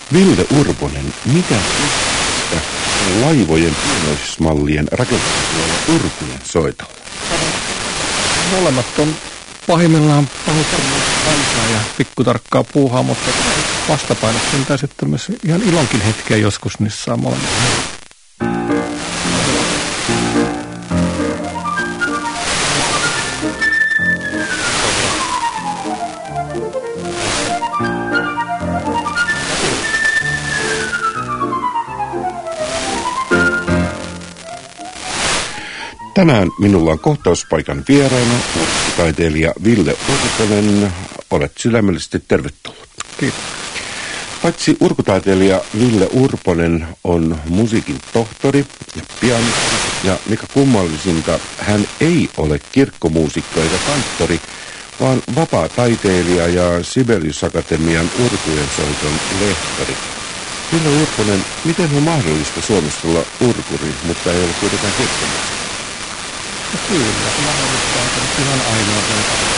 Ville Urponen, mitä tästä laivojen pienoismallien rakentamisella urkujen soitolla? Molemmat on pahimmillaan pahoittanut kansaa ja pikkutarkkaa puuhaa, mutta vastapainossa mitä sitten myös ihan ilonkin hetkeä joskus niissä saa molemmat. Tänään minulla on kohtauspaikan vieraana taiteilija Ville Urponen. Olet sydämellisesti tervetullut. Kiitos. Paitsi urkutaiteilija Ville Urponen on musiikin tohtori ja pianisti, ja mikä kummallisinta, hän ei ole kirkkomuusikko eikä kanttori, vaan vapaa taiteilija ja Sibelius Akatemian urkujen soiton lehtori. Ville Urponen, miten on mahdollista Suomessa olla urkuri, mutta ei ole kuitenkaan kirkkomuusikko? Kyllä, se mahdollistaa, että ihan ainoa